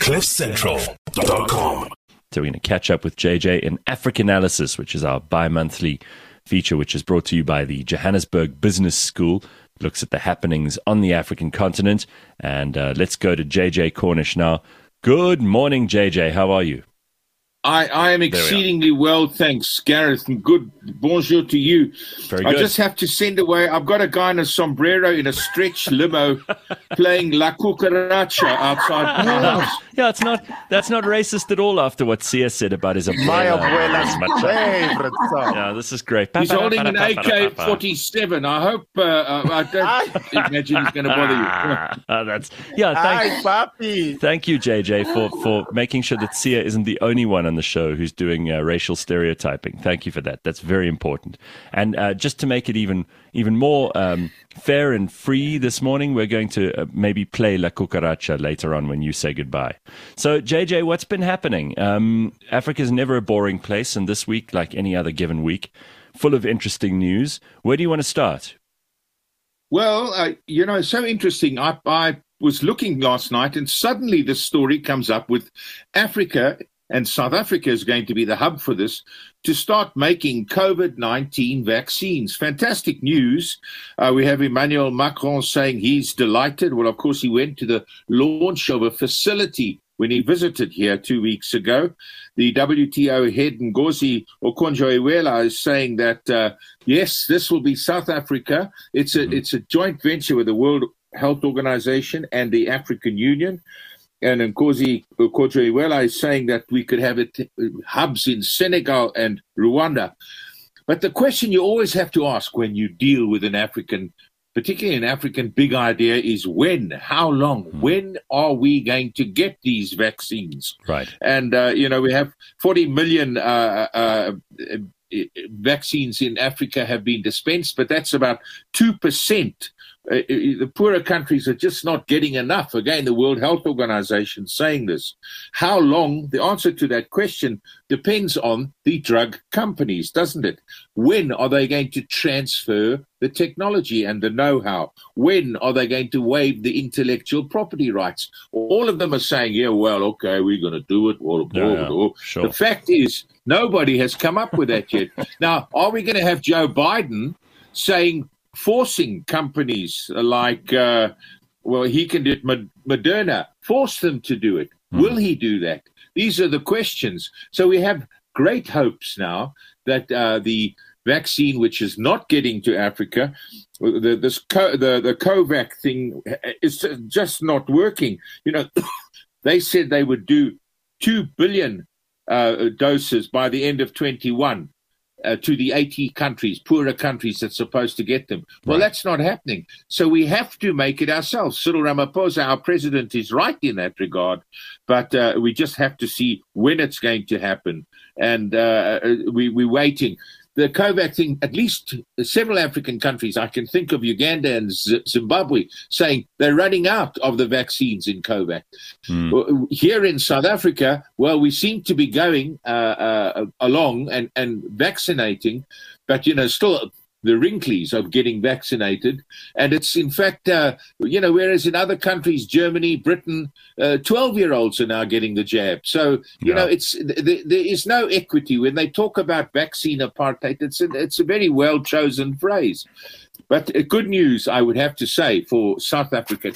CliffCentral.com. So we're going to catch up with JJ in Africanalysis, which is our bi-monthly feature, which is brought to you by the Johannesburg Business School. It looks at the happenings on the African continent. And let's go to JJ Cornish now. Good morning, JJ. How are you? I am exceedingly well, thanks, Gareth, and good bonjour to you. Very good. I just have to send away, I've got a guy in a sombrero in a stretch limo playing La Cucaracha outside my house. Yeah, that's not racist at all after what Sia said about his abuela. My abuela's favorite song. Yeah, this is great. He's holding an AK-47. I hope, I don't imagine he's going to bother you. Thank you, JJ, for making sure that Sia isn't the only one on the show who's doing racial stereotyping. Thank you for that. That's very important. And just to make it even more fair and free this morning, we're going to maybe play La Cucaracha later on when you say goodbye. So, JJ, what's been happening? Africa's never a boring place, and this week, like any other given week, full of interesting news. Where do you want to start? Well, so interesting. I was looking last night, and suddenly this story comes up with Africa, and South Africa is going to be the hub for this, to start making COVID-19 vaccines. Fantastic news. We have Emmanuel Macron saying he's delighted. Well, of course, he went to the launch of a facility when he visited here 2 weeks ago. The WTO head, Ngozi Okonjo-Iweala, is saying that, yes, this will be South Africa. It's a joint venture with the World Health Organization and the African Union. And Ngozi Okonjo-Iweala is saying that we could have hubs in Senegal and Rwanda. But the question you always have to ask when you deal with particularly an African big idea, is when, how long, when are we going to get these vaccines? Right. And, we have 40 million vaccines in Africa have been dispensed, but that's about 2%. The poorer countries are just not getting enough. Again, the World Health Organization saying this. How long? The answer to that question depends on the drug companies, doesn't it? When are they going to transfer the technology and the know-how? When are they going to waive the intellectual property rights? All of them are saying, yeah, well, okay, we're going to do it. Sure. The fact is, nobody has come up with that yet. Now, are we going to have Joe Biden forcing companies like, he can do it, Moderna, force them to do it? Will he do that? These are the questions. So we have great hopes now that the vaccine, which is not getting to Africa, the COVAX thing is just not working. They said they would do 2 billion doses by the end of 21. To the 80 countries, poorer countries that's supposed to get them. Well, That's not happening. So we have to make it ourselves. Cyril Ramaphosa, our president, is right in that regard, but we just have to see when it's going to happen. And we're waiting. The COVAX thing, at least several African countries, I can think of Uganda and Zimbabwe, saying they're running out of the vaccines in COVAX. Here in South Africa, well, we seem to be going along and vaccinating, but, still the wrinkles of getting vaccinated. And it's, in fact, whereas in other countries, Germany, Britain, 12-year-olds are now getting the jab. So, there is no equity. When they talk about vaccine apartheid, it's a very well-chosen phrase. But good news, I would have to say, for South Africa.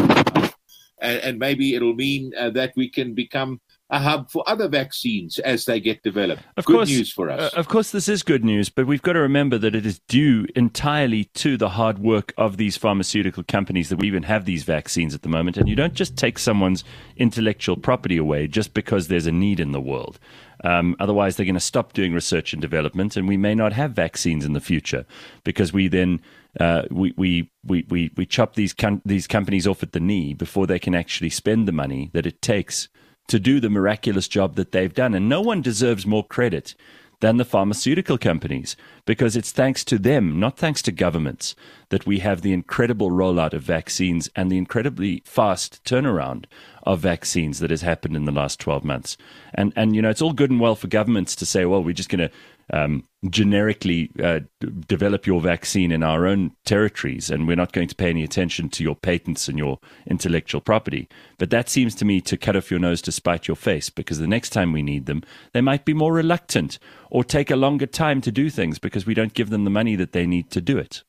And maybe it'll mean that we can become a hub for other vaccines as they get developed. Good news for us. Of course, this is good news, but we've got to remember that it is due entirely to the hard work of these pharmaceutical companies that we even have these vaccines at the moment. And you don't just take someone's intellectual property away just because there's a need in the world. Otherwise, they're going to stop doing research and development, and we may not have vaccines in the future because we then we chop these companies off at the knee before they can actually spend the money that it takes to do the miraculous job that they've done. And no one deserves more credit than the pharmaceutical companies, because it's thanks to them, not thanks to governments, that we have the incredible rollout of vaccines and the incredibly fast turnaround of vaccines that has happened in the last 12 months. And it's all good and well for governments to say, well, we're just going to generically develop your vaccine in our own territories, and we're not going to pay any attention to your patents and your intellectual property. But that seems to me to cut off your nose to spite your face, because the next time we need them, they might be more reluctant or take a longer time to do things because we don't give them the money that they need to do it.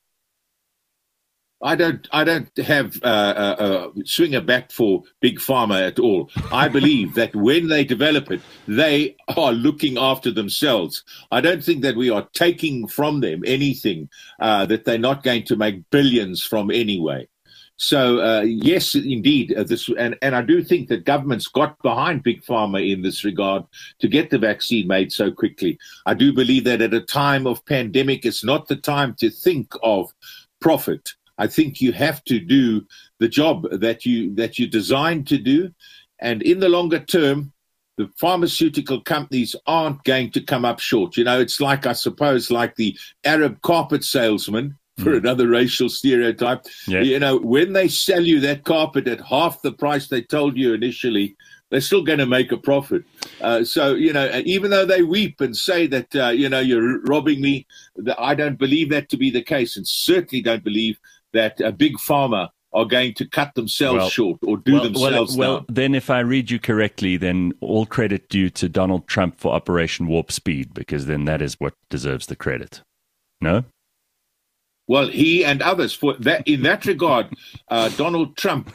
I don't have swing a bat for Big Pharma at all. I believe that when they develop it, they are looking after themselves. I don't think that we are taking from them anything that they're not going to make billions from anyway. So, yes, indeed, and I do think that governments got behind Big Pharma in this regard to get the vaccine made so quickly. I do believe that at a time of pandemic, it's not the time to think of profit. I think you have to do the job that you're designed to do. And in the longer term, the pharmaceutical companies aren't going to come up short. You know, it's like, I suppose, like the Arab carpet salesman, for another racial stereotype. Yeah. You know, when they sell you that carpet at half the price they told you initially, they're still going to make a profit. So, you know, even though they weep and say that, you know, you're robbing me, I don't believe that to be the case, and certainly don't believe that a Big Pharma are going to cut themselves short or do themselves down. Well, then if I read you correctly, then all credit due to Donald Trump for Operation Warp Speed, because then that is what deserves the credit. No? Well, he and others, for that, in that regard, Donald Trump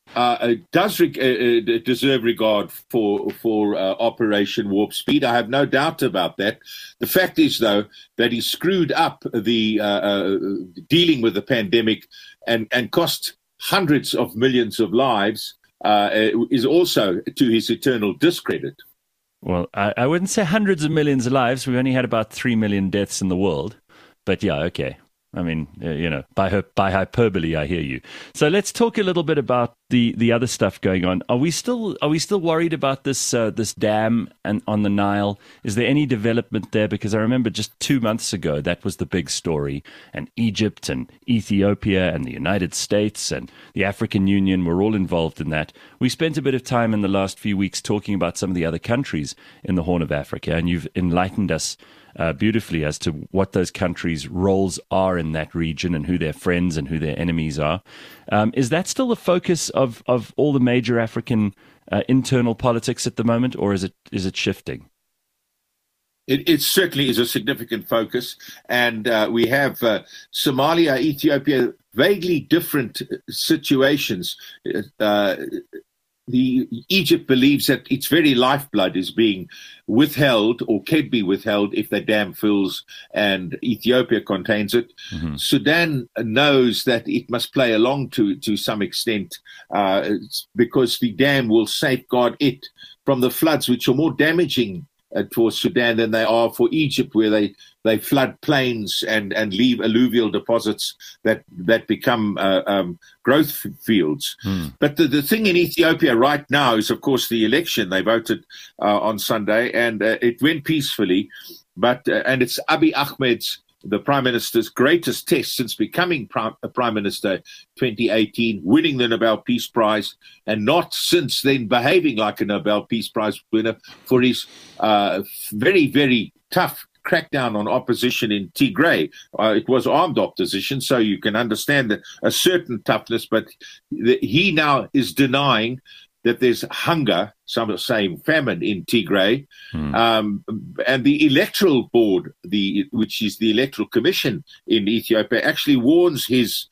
does deserve regard for Operation Warp Speed. I have no doubt about that. The fact is, though, that he screwed up the dealing with the pandemic and cost hundreds of millions of lives is also to his eternal discredit. Well, I wouldn't say hundreds of millions of lives. We've only had about 3 million deaths in the world. But yeah, okay. I mean, you know, by hyperbole, I hear you. So let's talk a little bit about the other stuff going on. Are we still worried about this dam on the Nile? Is there any development there? Because I remember just 2 months ago that was the big story, and Egypt and Ethiopia and the United States and the African Union were all involved in that. We spent a bit of time in the last few weeks talking about some of the other countries in the Horn of Africa, and you've enlightened us beautifully as to what those countries' roles are in that region and who their friends and who their enemies are. Is that still the focus of all the major African internal politics at the moment, or is it shifting? It certainly is a significant focus, and we have Somalia, Ethiopia, vaguely different situations. Egypt believes that its very lifeblood is being withheld or can be withheld if the dam fills and Ethiopia contains it. Mm-hmm. Sudan knows that it must play along to some extent because the dam will safeguard it from the floods, which are more damaging for Sudan than they are for Egypt, where they flood plains and leave alluvial deposits that become growth fields. But the thing in Ethiopia right now is, of course, the election. They voted on Sunday, and it went peacefully. But and it's Abiy Ahmed's, the Prime Minister's, greatest test since becoming Prime Minister 2018, winning the Nobel Peace Prize, and not since then behaving like a Nobel Peace Prize winner for his very, very tough crackdown on opposition in Tigray. It was armed opposition, so you can understand that a certain toughness, but he now is denying that there's hunger, some are saying famine in Tigray, and the electoral board, which is the electoral commission in Ethiopia, actually warns his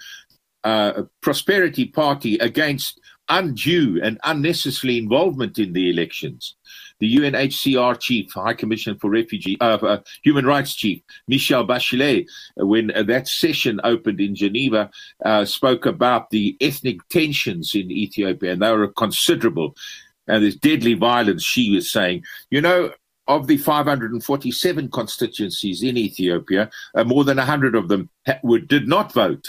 Prosperity Party against undue and unnecessary involvement in the elections. The UNHCR chief, High Commissioner for Human Rights chief, Michelle Bachelet, when that session opened in Geneva, spoke about the ethnic tensions in Ethiopia, and they were considerable. And there's deadly violence, she was saying. You know, of the 547 constituencies in Ethiopia, more than 100 of them did not vote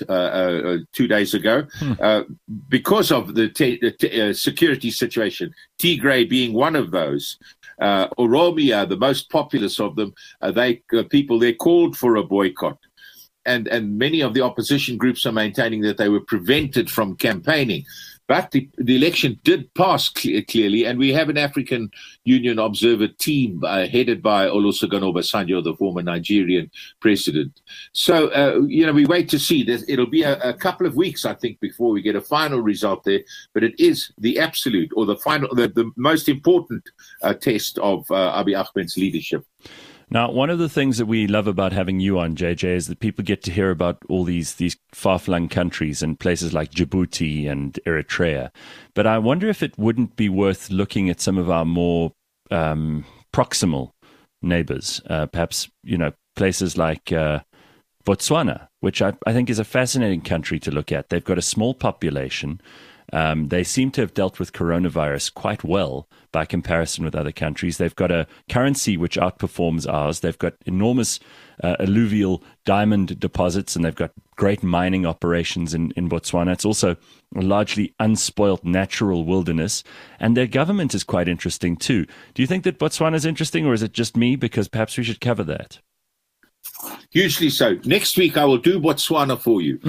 2 days ago because of the security situation, Tigray being one of those. Oromia, the most populous of them, people there called for a boycott. And many of the opposition groups are maintaining that they were prevented from campaigning. But the election did pass clearly, and we have an African Union observer team headed by Olusegun Obasanjo, the former Nigerian president. So, we wait to see. It'll be a couple of weeks, I think, before we get a final result there. But it is the absolute or the most important test of Abiy Ahmed's leadership. Now, one of the things that we love about having you on, JJ, is that people get to hear about all these far-flung countries and places like Djibouti and Eritrea. But I wonder if it wouldn't be worth looking at some of our more proximal neighbors, perhaps, places like Botswana, which I think is a fascinating country to look at. They've got a small population. They seem to have dealt with coronavirus quite well by comparison with other countries. They've got a currency which outperforms ours. They've got enormous alluvial diamond deposits, and they've got great mining operations in Botswana. It's also a largely unspoilt natural wilderness, and their government is quite interesting too. Do you think that Botswana is interesting, or is it just me? Because perhaps we should cover that. Hugely so. Next week, I will do Botswana for you.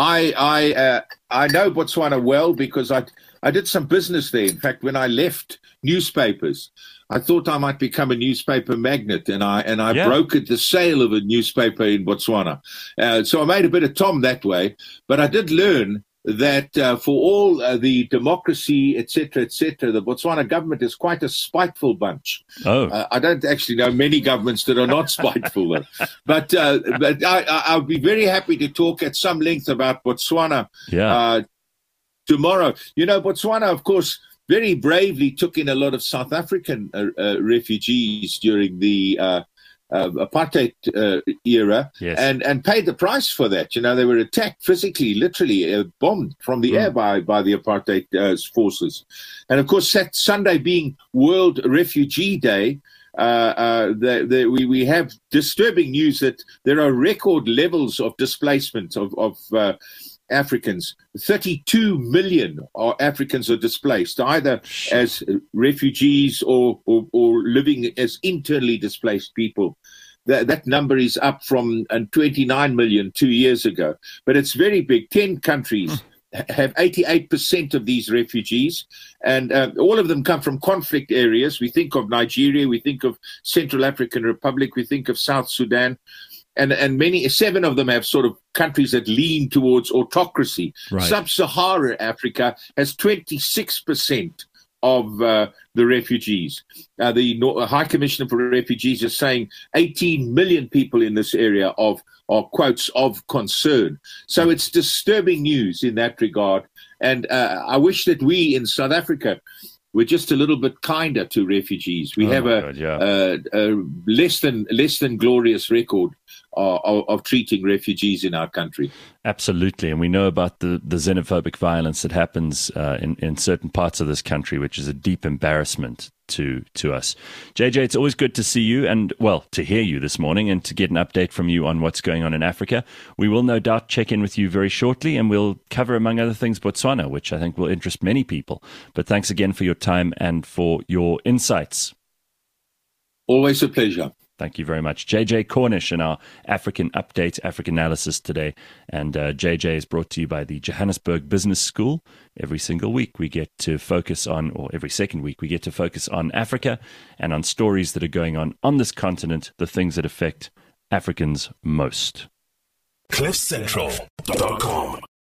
I know Botswana well because I did some business there. In fact, when I left newspapers, I thought I might become a newspaper magnate, and I brokered the sale of a newspaper in Botswana. So I made a bit of Tom that way. But I did learn that for all the democracy, etc., the Botswana government is quite a spiteful bunch. I don't actually know many governments that are not spiteful, though. But I'll be very happy to talk at some length about Botswana tomorrow. Botswana, of course, very bravely took in a lot of South African refugees during the apartheid era, yes, and paid the price for that. They were attacked physically, literally bombed from the air by the apartheid forces. And of course, that Sunday being World Refugee Day, we have disturbing news that there are record levels of displacement of Africans. 32 million Africans are displaced, either as refugees or living as internally displaced people. That number is up from 29 million 2 years ago. But it's very big. 10 countries have 88% of these refugees, and all of them come from conflict areas. We think of Nigeria, we think of Central African Republic, we think of South Sudan. And 7 of them have sort of countries that lean towards autocracy. Right. Sub-Saharan Africa has 26% of the refugees. The High Commissioner for Refugees is saying 18 million people in this area are quotes of concern. So it's disturbing news in that regard. And I wish that we in South Africa were just a little bit kinder to refugees. We have a less than glorious record of treating refugees in our country. Absolutely. And we know about the xenophobic violence that happens in certain parts of this country, which is a deep embarrassment to us. JJ, it's always good to see you and, to hear you this morning and to get an update from you on what's going on in Africa. We will no doubt check in with you very shortly, and we'll cover, among other things, Botswana, which I think will interest many people. But thanks again for your time and for your insights. Always a pleasure. Thank you very much. JJ Cornish in our African Update, African Analysis today. And JJ is brought to you by the Johannesburg Business School. Every single week we get to focus on, or every second week we get to focus on Africa and on stories that are going on this continent, the things that affect Africans most. CliffCentral.com